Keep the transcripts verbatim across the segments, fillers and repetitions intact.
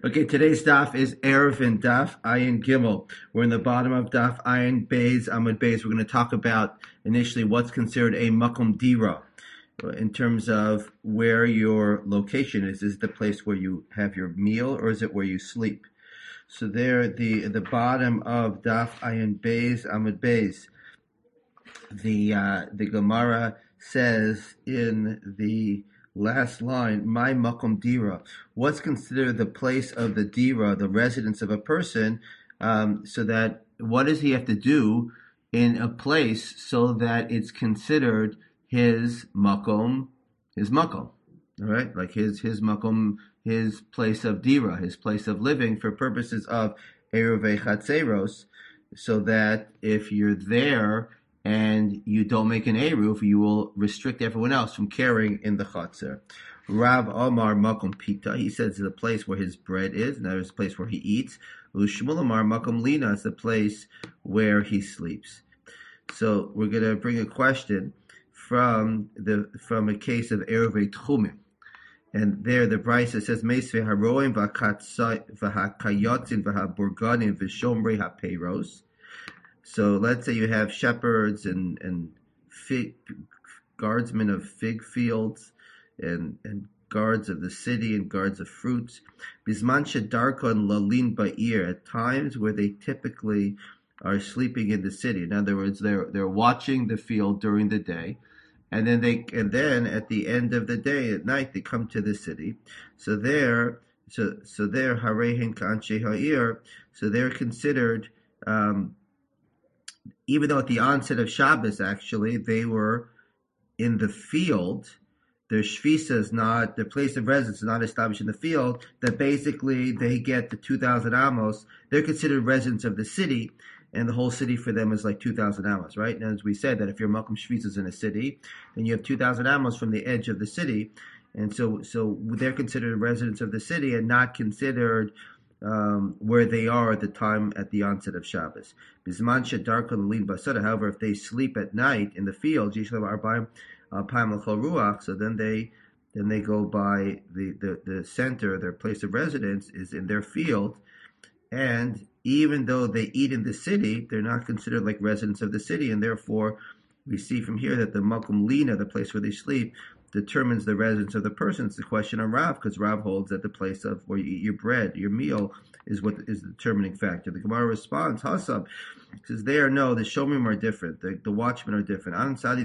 Okay, today's daf is Eruvin Daf Ayin Gimel. We're in the bottom of Daf Ayin Beis Amud Beis. We're going to talk about initially what's considered a makom dira in terms of where your location is. Is it the place where you have your meal, or is it where you sleep? So there, the the bottom of Daf Ayin Beis Amud Beis, the uh, the Gemara says in the last line, my makom dira. What's considered the place of the dira, the residence of a person, um, so that what does he have to do in a place so that it's considered his makom, his makom, all right, like his his makom, his place of dira, his place of living for purposes of eruvei chatzeros, so that if you're there and you don't make an eruv, you will restrict everyone else from carrying in the chatzar. Rav Omar Makom Pita, he says it's the place where his bread is, and that is the place where he eats. Ushmul Amar Makom Lina is the place where he sleeps. So we're going to bring a question from the from a case of Eruvei Tchumim. And there the Brisa says, Meisve haroim v'hakayotzin v'haburganim v'shomrei hapeiros. So let's say you have shepherds and, and fig, guardsmen of fig fields and, and guards of the city and guards of fruits. Bisman shedarkon lalin ba'ir, at times where they typically are sleeping in the city. In other words, they're they're watching the field during the day, and then they and then at the end of the day, at night, they come to the city. So there, so so there harehen ka'anshe ha'ir. So they're considered. Um, Even though at the onset of Shabbos, actually, they were in the field, their shvisa is not, their place of residence is not established in the field, that basically they get the two thousand amos, they're considered residents of the city, and the whole city for them is like two thousand amos, right? And as we said, that if your Malkum Shvisa is in a city, then you have two thousand amos from the edge of the city, and so so they're considered residents of the city and not considered Um, where they are at the time at the onset of Shabbos. However, if they sleep at night in the field, so then they then they go by the, the, the center, their place of residence is in their field, and even though they eat in the city, they're not considered like residents of the city, and therefore we see from here that the makom lina, the place where they sleep, determines the residence of the person. It's the question on Rav, because Rav holds that the place of where you eat your bread, your meal, is what is the determining factor. The Gemara responds, Hasab, says there, no, the Shomim are different, the, the watchmen are different.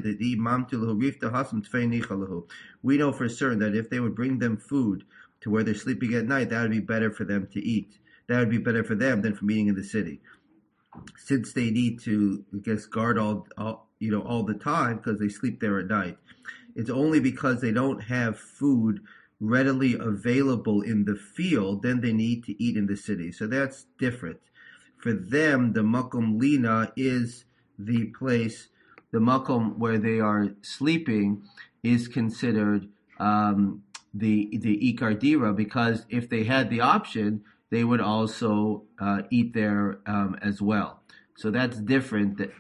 We know for certain that if they would bring them food to where they're sleeping at night, that would be better for them to eat. That would be better for them than from eating in the city. Since they need to, I guess, guard all, all you know, all the time because they sleep there at night. It's only because they don't have food readily available in the field, then they need to eat in the city. So that's different. For them, the makom lina is the place, the makom where they are sleeping is considered um, the the ikar dira, because if they had the option, they would also uh, eat there um, as well. So that's different. That,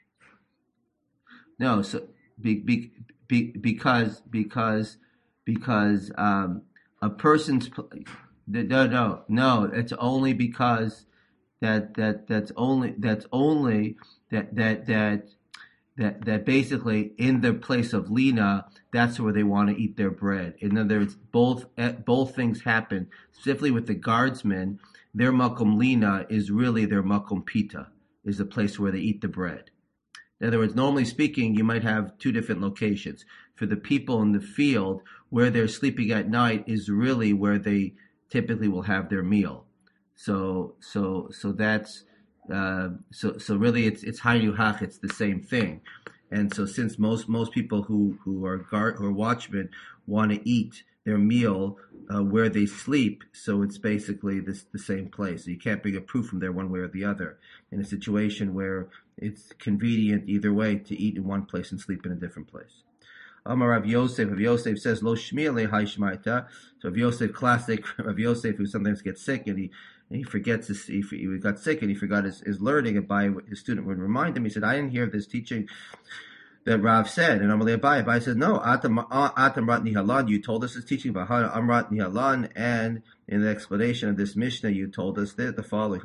no, so be, be, be, because because because um, a person's no no no. It's only because that that that's only that's only that that that. That that basically in their place of lina, that's where they want to eat their bread. In other words, both both things happen. Specifically with the guardsmen, their makom lina is really their makom pita, is the place where they eat the bread. In other words, normally speaking, you might have two different locations. For the people in the field, where they're sleeping at night is really where they typically will have their meal. So so so that's. Uh, so, so really, it's it's haynu hach. It's the same thing, and so since most most people who who are guard or watchmen want to eat their meal uh, where they sleep, so it's basically this the same place. So you can't bring a proof from there one way or the other in a situation where it's convenient either way to eat in one place and sleep in a different place. Amar Rav Yosef. Rav Yosef says lo shmiya lehai shmaita. So Rav Yosef, classic Rav Yosef, who sometimes gets sick and he. And he forgets his, he, he got sick and he forgot his, his learning, and by his student would remind him, he said, I didn't hear this teaching that Rav said, and Amalei Abai, Abai said, no, Atam Atam Rat Nihalan, you told us this teaching about Amrat Nihalan, and in the explanation of this Mishnah, you told us that the following: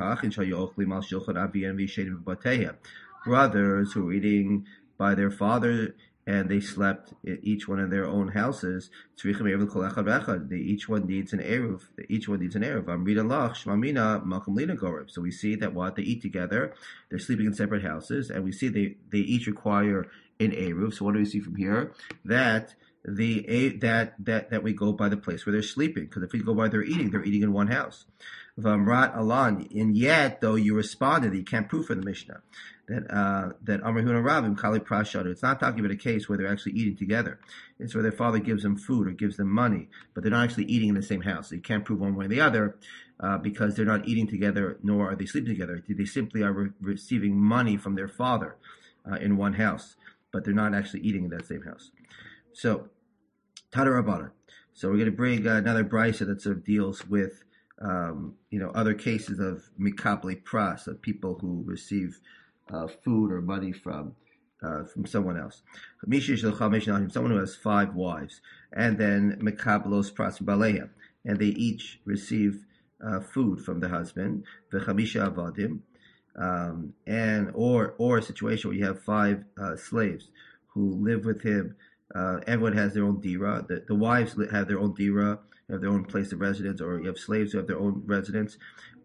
brothers who were eating by their father and they slept each one in their own houses. They each one needs an eruv. Each one needs an eruv. So we see that what they eat together, they're sleeping in separate houses, and we see they, they each require an eruv. So what do we see from here? That the that that that we go by the place where they're sleeping, because if we go by their eating, they're eating in one house. Vamrat Alan, and yet though you responded, you can't prove for the Mishnah that uh, that Amrahun and Rabim Kali Prashad. It's not talking about a case where they're actually eating together. It's where their father gives them food or gives them money, but they're not actually eating in the same house. So you can't prove one way or the other uh, because they're not eating together, nor are they sleeping together. They simply are re- receiving money from their father uh, in one house, but they're not actually eating in that same house. So, Tana Rabbanan. So we're going to bring uh, another brisa that sort of deals with um, you know other cases of mikabli pras, of people who receive Uh, food or money from uh, from someone else. Someone who has five wives, and then mekablos pras baleha, and they each receive uh, food from the husband. V'chamisha avadim, um, and or or a situation where you have five uh, slaves who live with him. Uh, everyone has their own dira. The, the wives have their own dira, have their own place of residence, or you have slaves who have their own residence.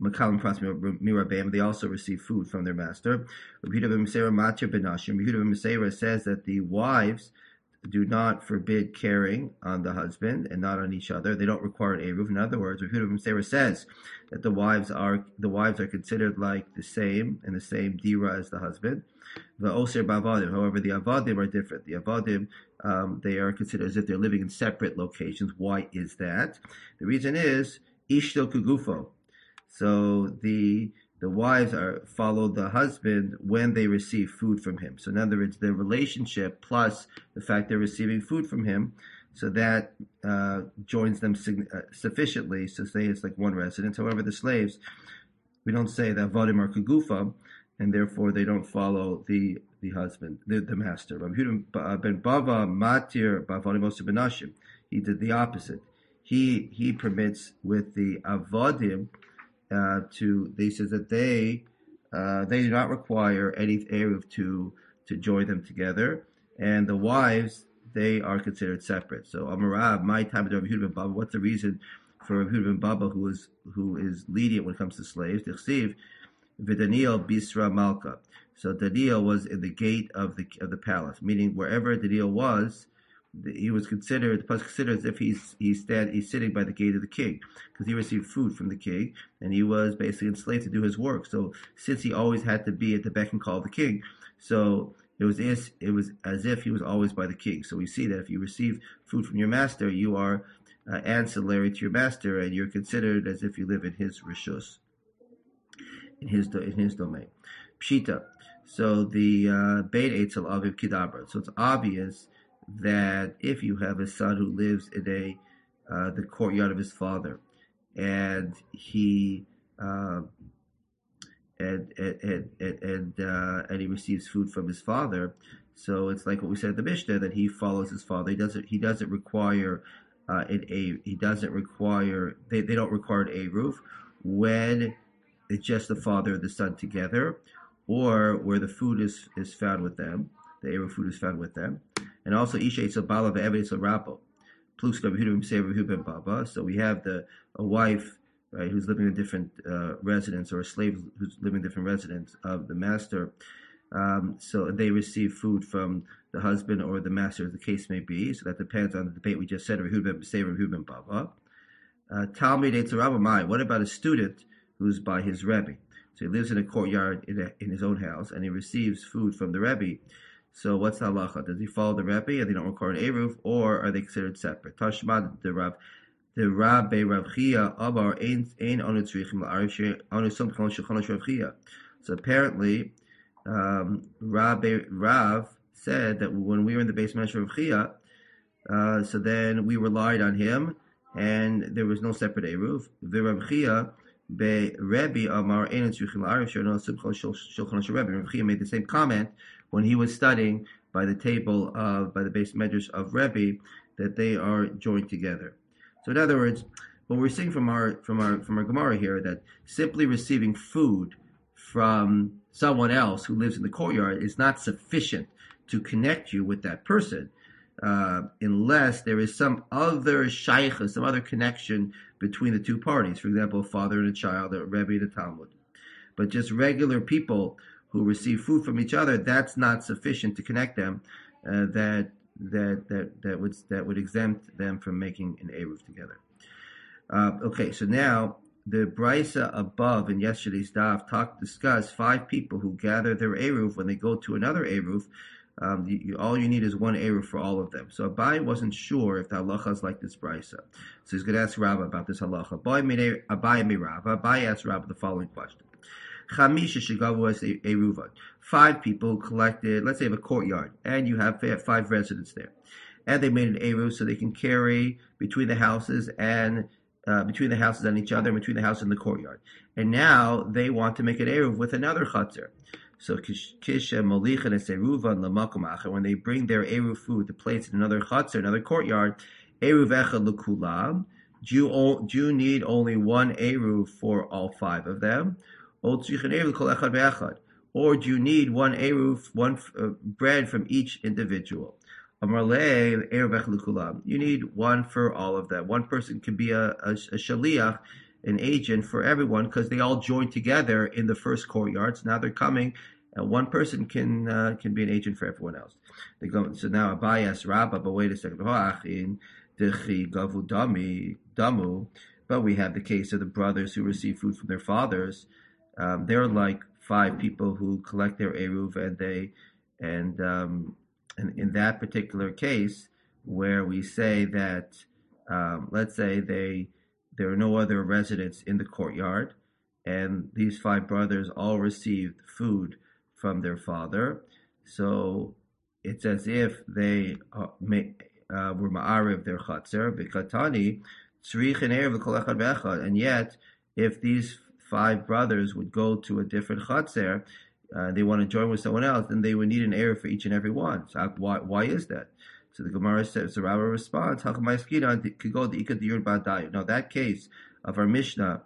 They also receive food from their master. Yehuda ben Meseira says that the wives do not forbid caring on the husband and not on each other. They don't require an eruv. In other words, Yehuda ben Meseira says that the wives are the wives are considered like the same and the same dira as the husband. However, the avadim are different. The avadim um, they are considered as if they're living in separate locations. Why is that? The reason is ishto kugufo. So the the wives are follow the husband when they receive food from him. So in other words, their relationship plus the fact they're receiving food from him, so that uh, joins them uh, sufficiently. So say it's like one residence. However, the slaves, we don't say that avadim are kugufa, and therefore they don't follow the the husband, the, the master. Ben Bava matir bavadim osu benashim. He did the opposite. He he permits with the avadim. Uh, to they says that they uh, they do not require any eruv to to join them together, and the wives they are considered separate. So Amarab, my time of Rav Yehuda ben Baba. What's the reason for Rav Yehuda ben Baba who is who is lenient when it comes to slaves? T'chsiv v'Daniel bisra malka. So Daniel was in the gate of the of the palace, meaning wherever Daniel was, he was considered, plus considered as if he's he's stand he's sitting by the gate of the king, because he received food from the king, and he was basically enslaved to do his work. So since he always had to be at the beck and call of the king, so it was as it was as if he was always by the king. So we see that if you receive food from your master, you are uh, ancillary to your master, and you're considered as if you live in his rishus, in his in his domain. Pshita. So the uh, Beit Eitzel Aviv Kidabra. So it's obvious that if you have a son who lives in a uh, the courtyard of his father, and he uh, and and and and, uh, and he receives food from his father, so it's like what we said at the Mishnah, that he follows his father. He doesn't he doesn't require uh, an a he doesn't require they, they don't require an eruv when it's just the father and the son together, or where the food is is found with them, the eruv food is found with them. And also, Isha Eitzel Bala ve'Eved Eitzel Rapo. Plus Rav Yehuda ben Meseira, Rav Yehuda ben Baba. So we have the a wife, right, who's living in a different uh, residence, or a slave who's living in a different residence of the master. Um, so they receive food from the husband or the master, as the case may be. So that depends on the debate we just said. Rav Yehuda ben Meseira, Rav Yehuda ben Baba. Uh, Talmid Eitzel Rabba Mai. What about a student who's by his Rebbe? So he lives in a courtyard in, a, in his own house, and he receives food from the Rebbe. So what's the halacha? Does he follow the Rebbe and they don't require an eruv, or are they considered separate? Tashma the Rav, the Rabbe Rav Chia Abar Ein Ein Anu Tzrichim La'ariv Anu Som Kol Shulchan Rav Chia. So apparently, um, Rabbe Rav said that when we were in the basement of Rav Chia, uh, so then we relied on him, and there was no separate eruv. The Rav Chia Be Rebbe Amar Ein Tzrichim La'ariv Anu Som Kol Shulchan Rav Chia. Rav Chia made the same comment when he was studying by the table of, by the base medrash of Rebbe, that they are joined together. So in other words, what we're seeing from our from our from our Gemara here, that simply receiving food from someone else who lives in the courtyard is not sufficient to connect you with that person, uh, unless there is some other shaycha, some other connection between the two parties. For example, a father and a child, a Rebbe and a Talmud. But just regular people who receive food from each other, that's not sufficient to connect them. Uh, that that that that would that would exempt them from making an eruv together. Uh, okay, so now the brisa above in yesterday's daf talk discuss five people who gather their eruv when they go to another eruv. Um, you, you, all you need is one eruv for all of them. So Abai wasn't sure if the halacha is like this brisa, so he's going to ask Rabba about this halacha. Abai mi Rabba. Abai asked Rabba the following question. Chamisha shegavu as eruva. Five people collected, let's say, have a courtyard, and you have five residents there, and they made an eruv so they can carry between the houses and uh, between the houses and each other, and between the house and the courtyard. And now they want to make an eruv with another chatzar. So kisha molichan es eruvan lamakom acher, when they bring their eruv food to place in another chatzar, another courtyard, eruv echad lekulam. Do you, do you need only one eruv for all five of them? Or do you need one eruv, one uh, bread from each individual? You need one for all of them. One person can be a, a, a shaliach, an agent for everyone, because they all join together in the first courtyard. So now they're coming, and one person can uh, can be an agent for everyone else. They go. So now Abai asks Rabbah, but wait a second. But we have the case of the brothers who receive food from their fathers. Um, they're like five people who collect their eruv, and they, and, um, and in that particular case, where we say that, um, let's say they, there are no other residents in the courtyard, and these five brothers all received food from their father, so it's as if they uh, may, uh, were ma'ariv their chatzar, v'katani, tzrich and erev l'kol echad ve'echad, and yet, if these five brothers would go to a different chatzar, uh, they want to join with someone else, then they would need an eruv for each and every one. So why why is that? So the Gemara says, the Rabbi responds, now that case of our Mishnah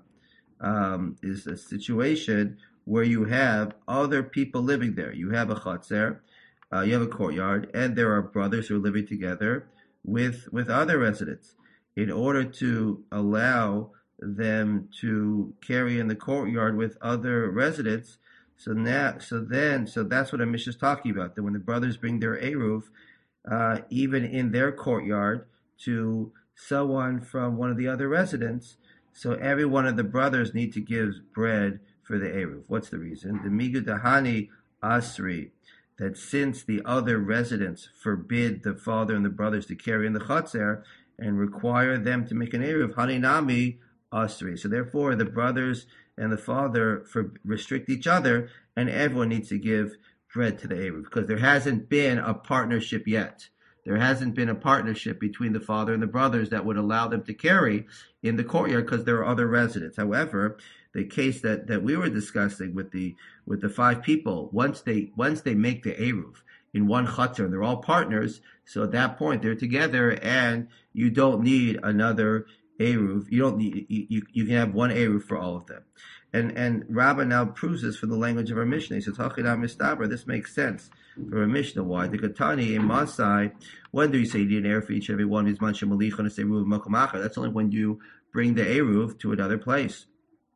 um, is a situation where you have other people living there. You have a chatzar, uh, you have a courtyard, and there are brothers who are living together with with other residents. In order to allow them to carry in the courtyard with other residents, so now, so then, so that's what Amish is talking about. That when the brothers bring their eruv, uh, even in their courtyard, to someone from one of the other residents, so every one of the brothers need to give bread for the eruv. What's the reason? The migudahani asri, that since the other residents forbid the father and the brothers to carry in the chatzar and require them to make an eruv, haninami asri. So therefore, the brothers and the father for, restrict each other, and everyone needs to give bread to the eruv, because there hasn't been a partnership yet. There hasn't been a partnership between the father and the brothers that would allow them to carry in the courtyard, because there are other residents. However, the case that, that we were discussing with the with the five people, once they once they make the eruv in one chatzar, and they're all partners, so at that point they're together, and you don't need another eruv. You don't need you, you, you can have one eruv for all of them. And and Rabbah now proves this from the language of our Mishnah. He says, "Hachidam mistabra." This makes sense for a Mishnah. Why? The Katani in Masai. When do you say you need an eruv for each and every one? Is mancha malichon es eruv makom acher. That's only when you bring the eruv to another place.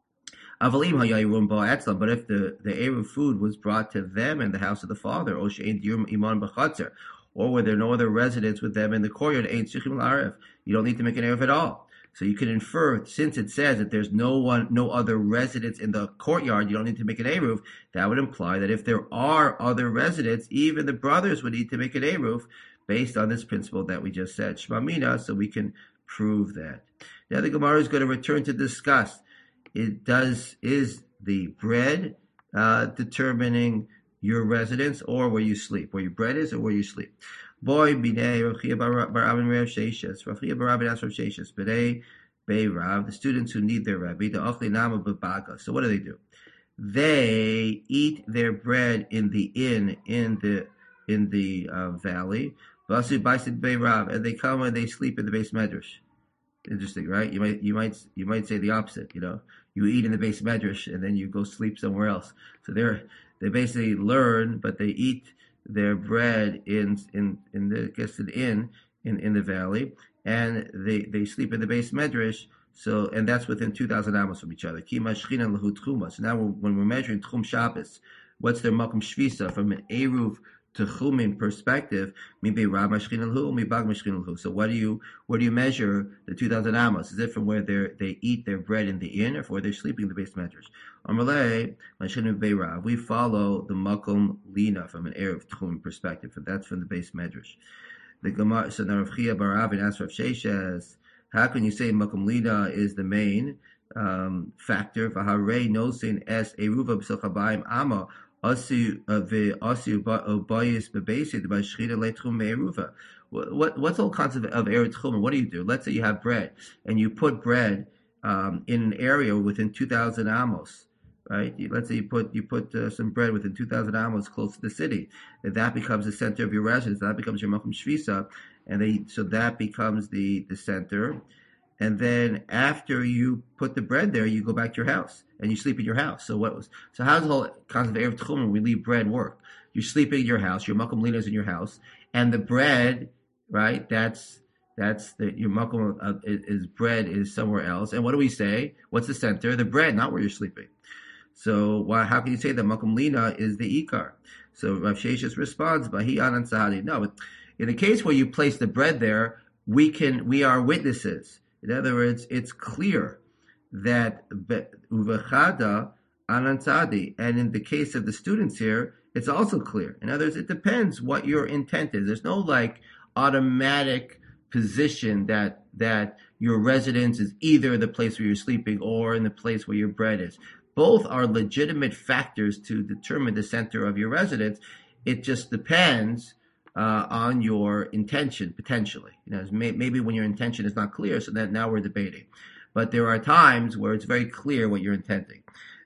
Avalim hayayirum ba'atzlam. But if the the eruv food was brought to them in the house of the father, or she'ein diurim iman b'chatzar, or were there no other residents with them in the courtyard, ein tzrichim la'arev. You don't need to make an eruv at all. So you can infer, since it says that there's no one, no other residents in the courtyard, you don't need to make an eruv. That would imply that if there are other residents, even the brothers would need to make an eruv based on this principle that we just said, Shmamina. So we can prove that. Now the Gemara is going to return to discuss: it does is the bread uh, determining your residence, or where you sleep, where your bread is, or where you sleep. Boy, b'nei Rav Chia bar Abin Rav Sheshes. Rav Chia bar Abin asked Rav Sheshes, b'nei Bei Rav, the students who need their Rebbe, the Ochli Nama b'Baga. So what do they do? They eat their bread in the inn, in the in the uh, valley. Vasu Baisid Beirav, and they come and they sleep in the base medrash. Interesting, right? You might you might you might say the opposite. You know, you eat in the base medrash and then you go sleep somewhere else. So they're they basically learn, but they eat their bread in in in the I guess an inn in in the valley, and they they sleep in the base medrash. So and that's within two thousand amos from each other. Kima shchina lahu tchuma. So now we're, when we're measuring tchum Shabbos, what's their makom shvisa from an eruv to chumim perspective? So what do you where do you measure the two thousand amos? Is it from where they they eat their bread in the inn, or from where they're sleeping in the base medrash? We follow the makom lina from an eruv chumim perspective, and that's from the base medrash. The Gemara, so now Rav Chia bar Avin asks Rav Sheshes, how can you say makom lina is the main um, factor? V'harei nosin es eruva b'sochabayim ama. What, what's the whole concept of eretz chumah? What do you do? Let's say you have bread and you put bread um, in an area within two thousand amos, right? Let's say you put you put uh, some bread within two thousand amos close to the city. And that becomes the center of your residence. That becomes your makom shvisa, and they so that becomes the the center. And then after you put the bread there, you go back to your house and you sleep in your house. So what was so how's the whole concept of erev tchum when we leave bread work? You're sleeping in your house, your makom lina is in your house, and the bread, right? That's that's the your makom uh, is bread is somewhere else. And what do we say? What's the center? The bread, not where you're sleeping. So why? How can you say that makom lina is the ikar? So Rav Sheshes responds, "Bahi anan sahadi." No, but in the case where you place the bread there, we can we are witnesses. In other words, it's clear that uvechada anantadi, and in the case of the students here, it's also clear. In other words, it depends what your intent is. There's no like automatic position that that your residence is either the place where you're sleeping or in the place where your bread is. Both are legitimate factors to determine the center of your residence. It just depends Uh, on your intention, potentially. You know, may, maybe when your intention is not clear, so that now we're debating. But there are times where it's very clear what you're intending.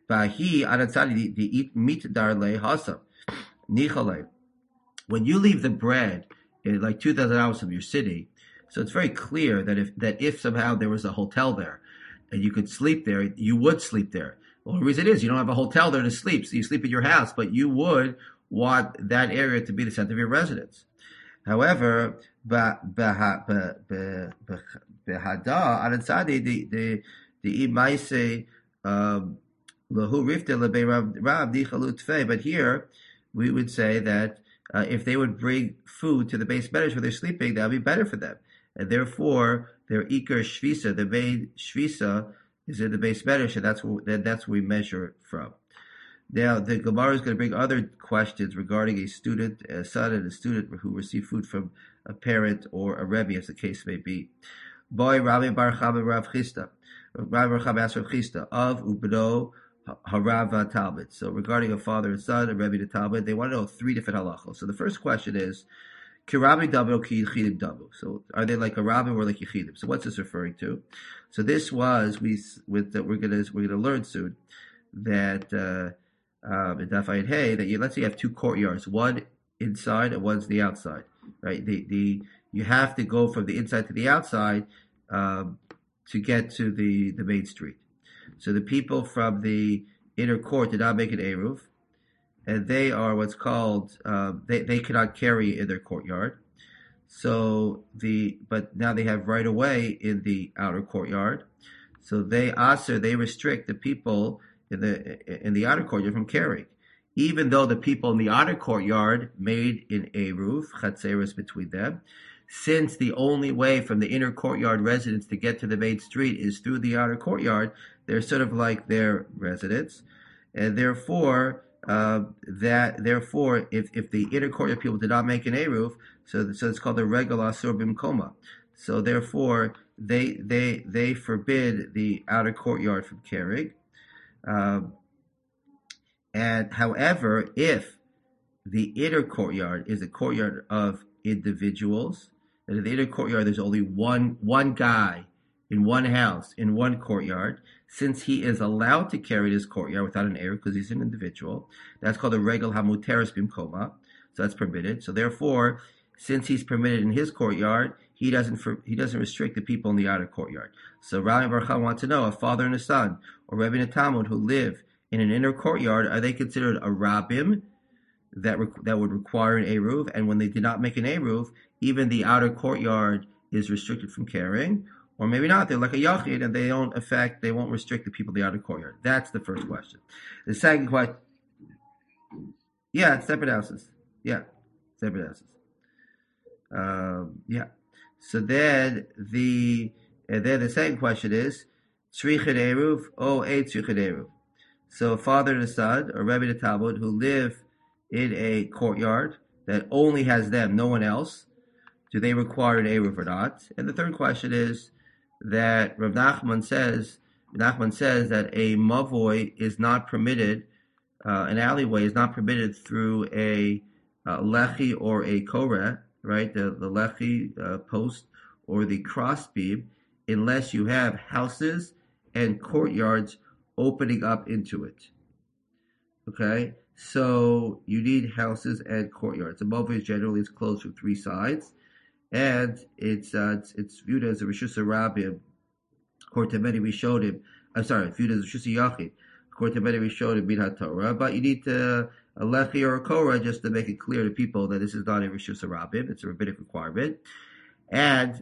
When you leave the bread in like two thousand hours from your city, so it's very clear that if that if somehow there was a hotel there and you could sleep there, you would sleep there. Well, the reason is you don't have a hotel there to sleep, so you sleep at your house, but you would want that area to be the center of your residence. However, behada anatzadi the the the imaise lahu rifte lebe rav dichalu tfei. But here we would say that uh, if they would bring food to the base medrash where they're sleeping, that would be better for them, and therefore their ikar shvisa, the main shvisa, is in the base medrash, and that's what that's what we measure it from. Now, the Gemara is going to bring other questions regarding a student, a son and a student who receive food from a parent or a rebbe, as the case may be. Boy, Rabbi Bar Chava Rav Chisda. Rabbi Bar Chava asked Rav Chisda of Ubno Harava Talmud. So regarding a father and son, a rebbe and a Talmud, they want to know three different halachos. So the first question is, Kirabbi Dabu or Ki Yechidim Dabu. So are they like a rabbi or like Yechidim? So what's this referring to? So this was, we, with, that we're going to, we're going to learn soon, that, uh, Um, in Daf Ayin Hey, that you let's say you have two courtyards, one inside and one's the outside, right? The the you have to go from the inside to the outside um, to get to the, the main street. So the people from the inner court did not make an eruv, and they are what's called uh, they they cannot carry in their courtyard. So the but now they have right of way in the outer courtyard. So they also they restrict the people in the in the outer courtyard from carrying, even though the people in the outer courtyard made an eruv chatzeres between them. Since the only way from the inner courtyard residents to get to the main street is through the outer courtyard, they're sort of like their residents, and therefore uh, that therefore if, if the inner courtyard people did not make an eruv, so so it's called the regal asur bimkoma. So therefore they they they forbid the outer courtyard from carrying. Uh, and however, if the inner courtyard is a courtyard of individuals, and in the inner courtyard there's only one one guy in one house in one courtyard, since he is allowed to carry this courtyard without an heir because he's an individual, that's called a regal hamuteres bimkoma. So that's permitted. So therefore, since he's permitted in his courtyard, he doesn't he doesn't restrict the people in the outer courtyard. So Rabbi Baruch wants to know, a father and a son, or Rebbe and a Talmud who live in an inner courtyard, are they considered a rabbim that re- that would require an eruv? And when they did not make an eruv, even the outer courtyard is restricted from carrying, or maybe not. They're like a yachid, and they don't affect, they won't restrict the people in the outer courtyard. That's the first question. The second question, yeah, separate houses. Yeah, separate houses. Um, yeah. So then the and then the second question is tzrichet eruv or a tzrichet eruv. So a father and a son, or Rebbe and a Talmud, who live in a courtyard that only has them, no one else, do they require an eruv or not? And the third question is that Rav Nachman says Nachman says that a mavoi is not permitted, uh, an alleyway is not permitted through a uh, lechi or a koreh, right? The the lechi uh, post or the crossbeam, unless you have houses and courtyards opening up into it. Okay, so you need houses and courtyards. A mavoi generally is closed from three sides, and it's uh, it's, it's viewed as a rishus harabim. According to many rishonim, I'm sorry, viewed as a rishus yachid. According to many rishonim, min haTorah, but you need to, a lechi or a korah just to make it clear to people that this is not a rishus harabim; it's a rabbinic requirement. And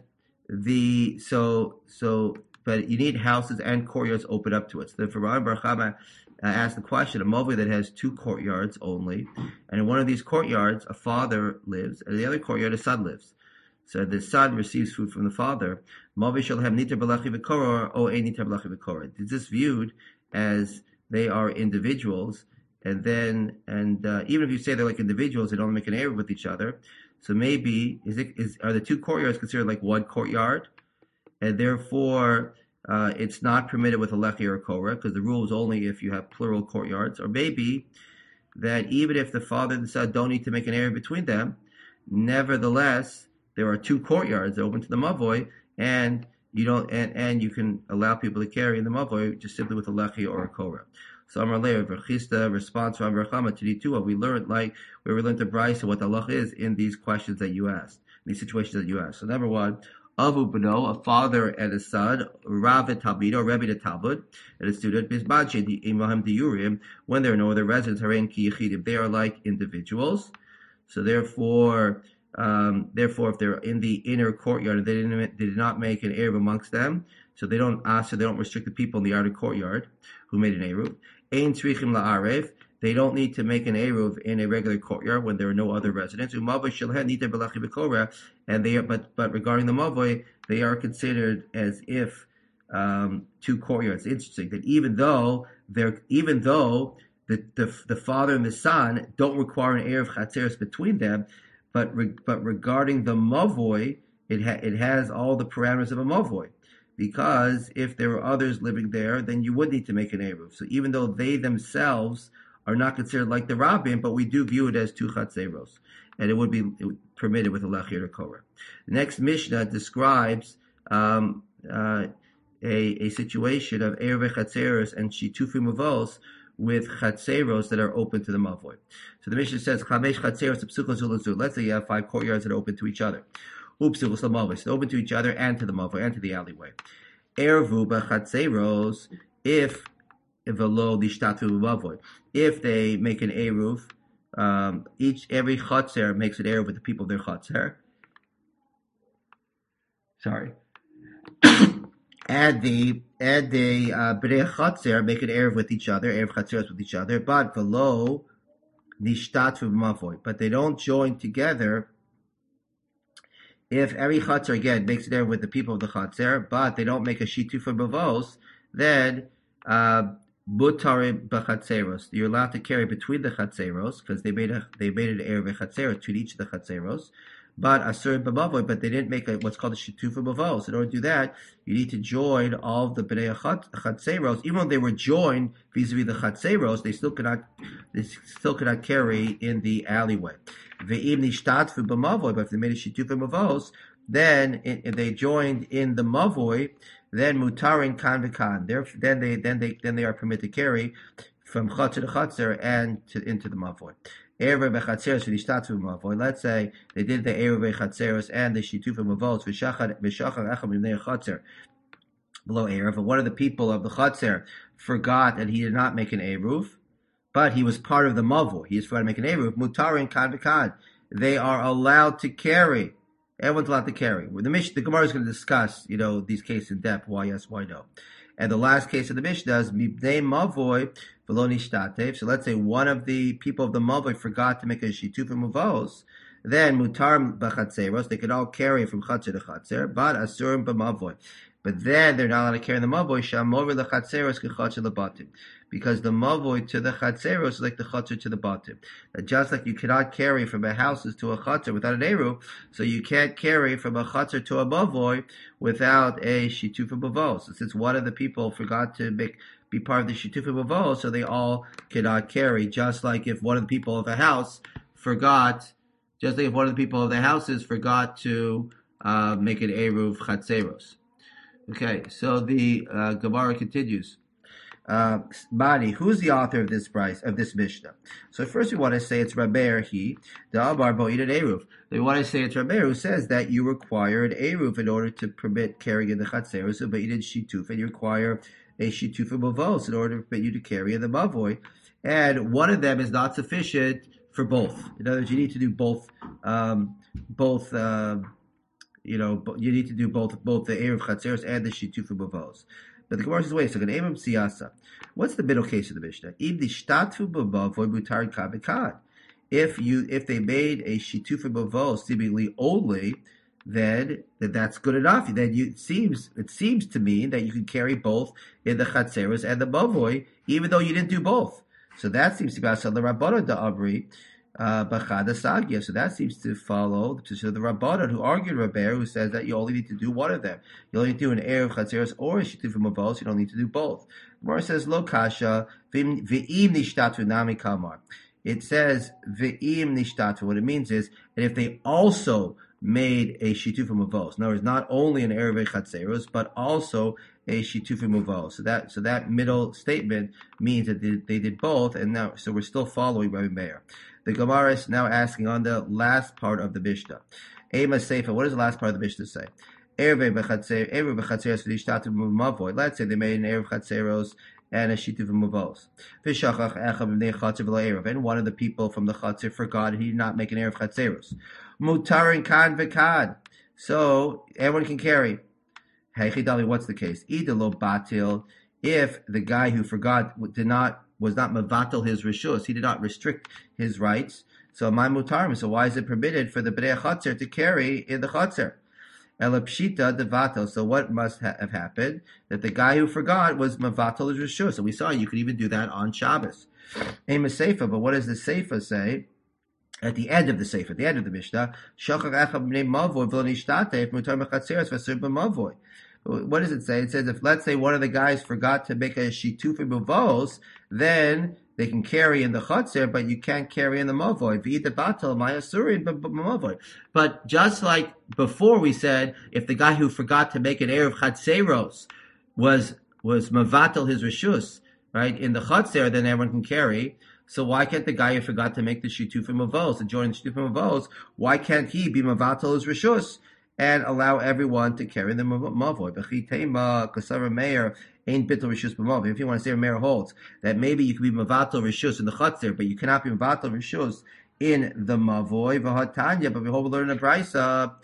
the so so, but you need houses and courtyards open up to it. So the Rabbi Baruch Chama uh, asked the question: a mavoi that has two courtyards only, and in one of these courtyards a father lives, and in the other courtyard a son lives. So the son receives food from the father. Mavoi shall have niter b'lechi v'korah or a niter b'lechi v'korah. Is this viewed as they are individuals? And then, and uh, even if you say they're like individuals, they don't make an eruv with each other. So maybe is it is are the two courtyards considered like one courtyard, and therefore uh, it's not permitted with a lechi or a korah, because the rule is only if you have plural courtyards. Or maybe that even if the father and the son don't need to make an eruv between them, nevertheless there are two courtyards open to the mavoi, and you don't and, and you can allow people to carry in the mavoi just simply with a lechi or a korah. So Amar Lev Rechista response from Rechama to the two. We learned like where we learned the Brisa what the halach is in these questions that you asked, these situations that you asked. So number one, Avu Beno, a father and a son, Rav and Talmid, or Rebbe the Talmud, and a student, Bisbache the Imahim Diurim, when there are no other residents, Haren Ki Yechidim, they are like individuals. So therefore, um, therefore, if they're in the inner courtyard, they didn't, they did not make an eruv amongst them, so they don't ask, so they don't restrict the people in the outer courtyard who made an eruv. Ein tzrichim la'arev, they don't need to make an eruv in a regular courtyard when there are no other residents. Umavoi shalhen niter b'lechi v'korah, and they are, but but regarding the mavoi, they are considered as if um, two courtyards. Interesting that even though they're even though the the, the father and the son don't require an eruv chatzeres between them, but re, but regarding the mavoi, it ha, it has all the parameters of a mavoi. Because if there were others living there, then you would need to make an eruv. So even though they themselves are not considered like the rabbim, but we do view it as two chatzeros, and it would be permitted with a lechi or korah. The next Mishnah describes um, uh, a, a situation of eruv chatzeros and shitufim avos with chatzeros that are open to the mavoi. So the Mishnah says, chamesh chatzeros psuchos ulazu. Let's say you have five courtyards that are open to each other. Oops, it was the mavoi. So open to each other and to the mavoi and to the alleyway. Ervu b'chatzeros, if velo lishtatu mavoi, if they make an eruv, um, each every chatzer makes an eruv with the people of their chatzer. Sorry. add the add the uh, b'nei chatzer make an eruv with each other, eruv chatzeros with each other, but velo lishtatu mavoi, but they don't join together. If every chatzar again makes it there with the people of the chatzar, but they don't make a shituf for bavos, then butarim b'chatzeros. You're allowed to carry between the chatzeros because they made a they made an eruv chatzeros between each of the chatzeros. But asur b'mavoi, but they didn't make a, what's called a shituf for bavos. In order to do that, you need to join all of the bnei chatzeros. Even though they were joined vis-a-vis the chatzeros, they still cannot they still cannot carry in the alleyway. Ve'im nishtatfu b'mavoi, but if they made a shituf b'mavos, then if they joined in the mavoi, then mutarin kan v'kan. Then they then they then they are permitted to carry from Chatzar to Chatzar and to, into the Mavoy. Erev bechatzeros v'nishtatu Mavoy. Let's say they did the Erev bechatzeros and the Shitufa Mavos v'shachar v'shachar echad mibnei Chatzar below Erev. And one of the people of the Chatzar forgot and he did not make an Eruv, but he was part of the Mavoy. He just forgot to make an Eruv. Mutarin kan v'kan. They are allowed to carry. Everyone's allowed to carry. The Mishnah, the Gemara is going to discuss, you know, these cases in depth. Why yes, why no. And the last case of the Mishnah is Mibnei Mavoy v'lo nishtatev. So let's say one of the people of the Mavoy forgot to make a shituf mavos. Then mutar b'chatzeros. They could all carry from Chatzar to Chatzar, but asurim b'Mavoy. But then they're not allowed to carry the Mavoy. Shamover l'chatzeros k'Chatzar l'batim. Because the Mavoy to the Chatzeros is like the Chatzar to the Batim. Just like you cannot carry from a house to a Chatzar without an Eruv, so you can't carry from a Chatzar to a Mavoy without a Shitufa Mavos. So since one of the people forgot to make, be part of the Shitufa Mavos, so they all cannot carry. Just like if one of the people of a house forgot, just like if one of the people of the houses forgot to uh, make an Eruv Chatzeros. Okay, so the uh, Gemara continues. Uh, Bani, who's the author of this price of this Mishnah? So first we want to say it's Raber he the Amar Bo'id an Eruv. We want to say it's Raber who says that you require an Eruv in order to permit carrying in the Chatzeros, but you did Shituf, and you require a Shituf Mavos in order to permit you to carry in the Mavoy, and one of them is not sufficient for both. In other words, you need to do both. Um, both. Uh, you know, you need to do both both the Eruv Chatzeros and the Shituf Mavos. But the Gemara says, wait a second, Emam Siyasa. What's the middle case of the Mishnah? If you if they made a shitufa bavo seemingly only, then, then that's good enough. Then you, it seems it seems to me that you can carry both in the chatzeros and the mavoy, even though you didn't do both. So that seems to be asal the Rabbana da Abri. Uh, Bachada Sagya. So that seems to follow to so the Rabbanan who argued Rabbeir, who says that you only need to do one of them. You only need to do an Erev Chatzeros or a Shituf Mavos. You don't need to do both. Gemara says Lo Kasha V'im Nishtatu Nami Kamar. It says V'im Nishtatu. What it means is, and if they also made a Shituf Mavos. In other words, not only an Erev Chatzeros, but also a Shituf Mavos. So that so that middle statement means that they, they did both, and now so we're still following Rabbi Meir. The Gemara is now asking on the last part of the Mishnah. Ema Seifa, what does the last part of the Mishnah say? Let's say they made an Erev Chatzeros and a Shituf Mavos. And one of the people from the Chatzir forgot he did not make an Erev Chatzeros. Mutarin kan v'kan. So everyone can carry. Hey, Chidali, what's the case? Idalo batil. If the guy who forgot did not was not mavatal his rishus, he did not restrict his rights. So my mutarim. So why is it permitted for the bnei chatzir to carry in the chatzir? Elapshita devato. So what must ha- have happened? That the guy who forgot was mavatal his rishus. So we saw you could even do that on Shabbos. Aim a seifa, but what does the seifa say? At the end of the seifa, at the end of the Mishnah, shachar echad bnei mavoy v'lo nishtateh mutar mechatzeros v'asur b'mavoy. What does it say? It says if, let's say, one of the guys forgot to make a shituf mavos, then they can carry in the chatzir, but you can't carry in the mavoy. V'ida batal ma'asurin b'mavoy. But just like before, we said if the guy who forgot to make an erev chatzeros was was mavatal his rishus, right, in the chatzir, then everyone can carry. So why can't the guy who forgot to make the shituf mavos and join the shituf mavos? Why can't he be mavatal his rishus and allow everyone to carry the mavoy? B'chitema kasara meir ain't bittul rishus b'mavoy. If you want to say Meir holds that maybe you can be mavatal rishus in the chatzir, but you cannot be mavatal rishus in the mavoy. V'hatanya, but we hold learn a brisa.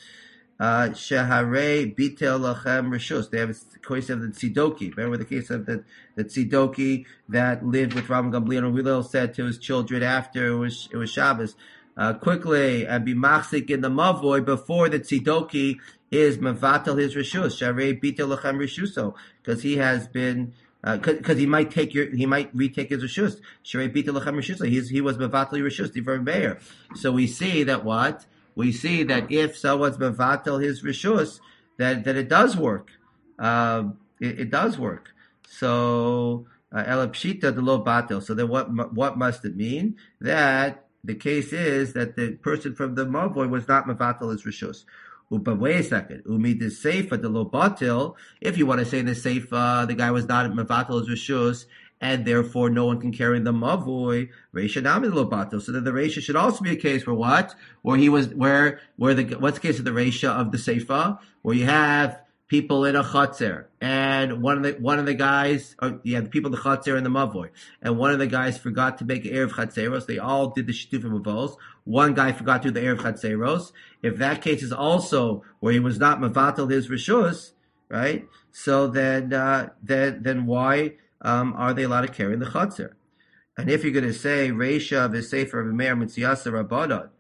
Shaharei bitel lachem rishus. They have a case of the tzidoki. Remember the case of the the tzidoki that lived with Rabban Gamliel, and Gamliel said to his children after it was it was Shabbos, Uh, quickly and be machzik in the mavoy before the tzidoki is mavatal his rishus. Sharei bitel lachem rishuso, because he has been because uh, he might take your he might retake his rishus. Sharei bitel lachem rishuso. He he was mavatal rishus divrei Meir. So we see that what we see that if someone's mavatal his rishus, that that it does work. Uh, it, it does work. So elapshita de lo batel. So then what what must it mean? That the case is that the person from the mavoy was not mavatal his rishus. But wait a second. Umi the seifa the lo batil. If you want to say in the seifa the guy was not mevatel his rishus, and therefore no one can carry the mavoi, reisha nami lo batil. So then the reisha should also be a case where what? Where he was where where the what's the case of the reisha of the seifa? Where you have people in a chotzer, and one of the one of the guys, or yeah, the people in the chotzer and the mavoi, and one of the guys forgot to make erev chatzeros. They all did the shitufim mavos. One guy forgot to do the erev chatzeros. If that case is also where he was not mevatel his rishus, right? So then, uh, then then why um, are they allowed to carry in the chotzer? And if you're going to say reisha v'sefer v'meir mitziyasa rabbanon,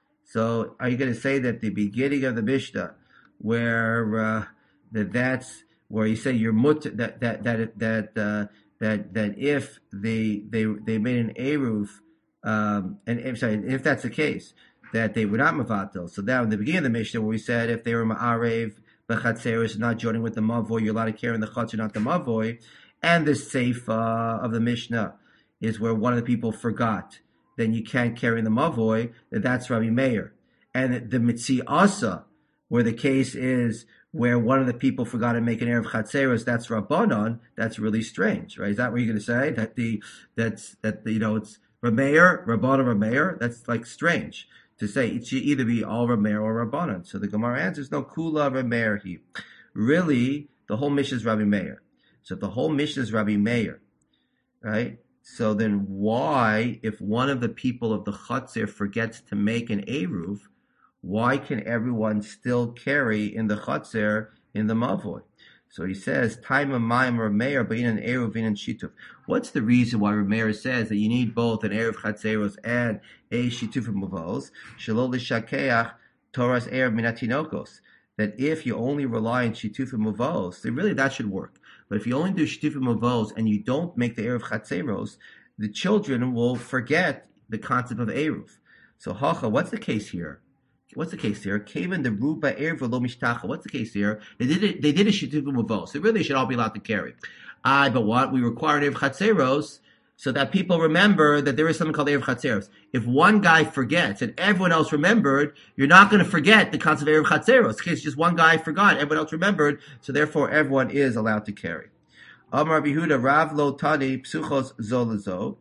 so are you going to say that the beginning of the Mishnah, where uh, that that's where you say you're mut that that that that uh, that that if they they they made an eruv, um, and if sorry, if that's the case, that they were not mavatel. So now in the beginning of the Mishnah, where we said if they were ma'arev b'chatzeros, not joining with the mavoy, you're allowed to carry in the chatzor, not the mavoy. And the seifa of the Mishnah is where one of the people forgot, then you can't carry in the mavoy. That's Rabbi Meir. And the mitzi asa, where the case is where one of the people forgot to make an erev chatzeros, that's Rabbanon. That's really strange, right? Is that what you're going to say? That the that's that the, you know it's Rameir, Rabbanon, Rameir? That's like strange to say. It should either be all Rameir or Rabbanon. So the Gemara answers, no, Kula Rameir he. Really, the whole Mishnah is Rabbi Meir. So if the whole Mishnah is Rabbi Meir, right? So then why, if one of the people of the Chatzir forgets to make an Eruv, why can everyone still carry in the Chatzir in the Mavoy? So he says, Time of Mayim Rameir, but in an Eruv, in an Shituf. What's the reason why Rameir says that you need both an Eruv Chatzeros and a Shituf Mavos? Shalol Lishakeach Torah's Eruv Minatinokos. That if you only rely on Shituf Mavos, then really that should work. But if you only do Shituf Mavos and you don't make the Eruv Chatzeros, the children will forget the concept of Eruv. So Hacha, what's the case here? What's the case here? Kaven the Ruba Eruv lo Mishtacha. What's the case here? They did it. They did a Shituf Mavos. So really, they should all be allowed to carry. Ah, but what we require an Eruv Chatzeros so that people remember that there is something called Erev Chatzeros. If one guy forgets and everyone else remembered, you're not going to forget the concept of Erev Chatzeros. In case just one guy forgot, everyone else remembered, so therefore everyone is allowed to carry. Amar Bihuda Rav Lo Tani Psuchos Zolazo.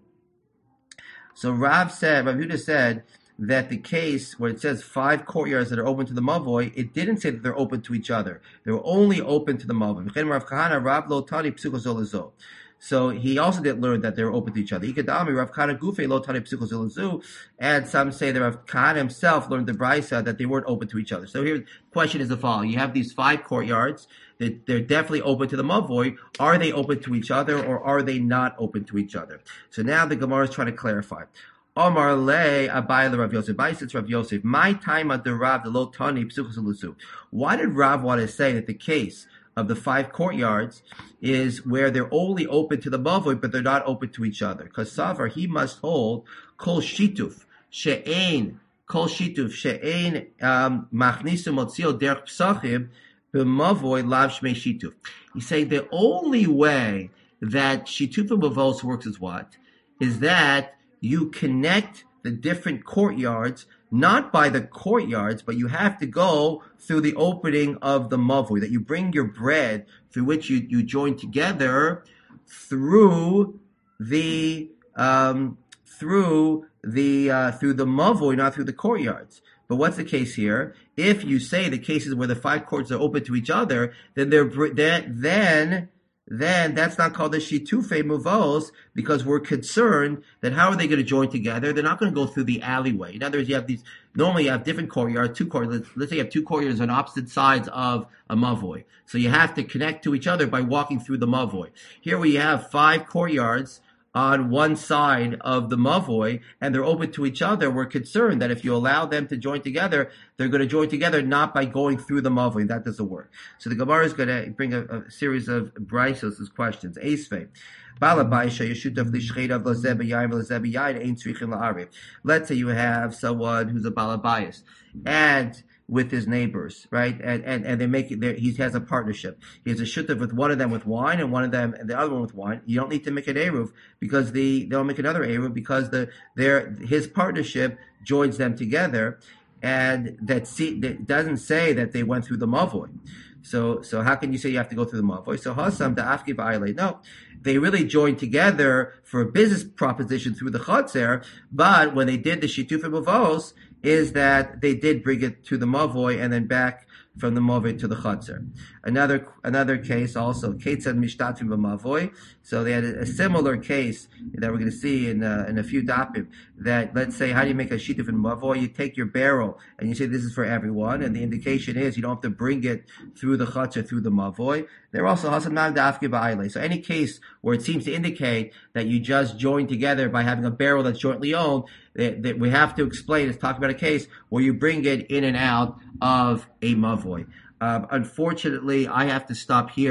So Rav said, Rav Yehuda said that the case where it says five courtyards that are open to the Mavoi, it didn't say that they're open to each other. They were only open to the Mavoi. Rav Kahana Rav Lo Tani Psuchos Zolazo. So he also didn't learn that they were open to each other. Ikadami Rav Kahana Gufe Lo Tani Psuchos Zolazo, and some say that Rav Kahana himself learned the Brisa that they weren't open to each other. So here the question is the following. You have these five courtyards. That they're definitely open to the Mavoi. Are they open to each other or are they not open to each other? So now the Gemara is trying to clarify. Omar le Abai Rav Yosef. Abai says Rav Yosef. My time at the Rav the Lo Tani Psuchos Zolazo. Why did Rav want to say that the case of the five courtyards is where they're only open to the Mavoi, but they're not open to each other? Because Savar, he must hold Kol Shituf She'ein Kol Shituf She'ein Machnisu Motzio Derech Psachim B'Mavoi Lav Shmei Shituf. He's saying the only way that Shituf Mavos works is what? Is that you connect the different courtyards, not by the courtyards, but you have to go through the opening of the Mavoi, that you bring your bread through which you, you join together through the, um, through the, uh, through the Mavoi, not through the courtyards. But what's the case here? If you say the cases where the five courts are open to each other, then they're, then, then, then that's not called the Shitufe Muvos, because we're concerned that how are they going to join together? They're not going to go through the alleyway. In other words, you have these, normally you have different courtyards, two courtyards, let's, let's say you have two courtyards on opposite sides of a Mavoi. So you have to connect to each other by walking through the Mavoi. Here we have five courtyards on one side of the Mavoi, and they're open to each other. We're concerned that if you allow them to join together, they're going to join together not by going through the Mavoi. That doesn't work. So the Gemara is going to bring a, a series of brisos as questions. Esvei. Let's say you have someone who's a balabayas, and with his neighbors, right? And and, and they make it, he has a partnership. He has a shutav with one of them with wine and one of them and the other one with wine. You don't need to make an eruv because the, they'll make another eruv because the, their, his partnership joins them together. and that, see, that doesn't say that they went through the mavoi. So, so how can you say you have to go through the mavoi? So hasam da'afki ba'alei. No, they really joined together for a business proposition through the chotzer. But when they did the shituf mavos, is that they did bring it to the mavoi and then back from the mavoi to the chotzer. Another another case also, ketzad mishtatvim b'mavoi. So they had a, a similar case that we're going to see in uh, in a few dapim. That, let's say, how do you make a shituf in mavoi? You take your barrel and you say this is for everyone, and the indication is you don't have to bring it through the chotzer, through the mavoi. They're also hasan nam da'afki ba'ailei. So any case where it seems to indicate that you just join together by having a barrel that's jointly owned, that, that we have to explain is talk about a case where you bring it in and out of a mavoi. Um, unfortunately, I have to stop here.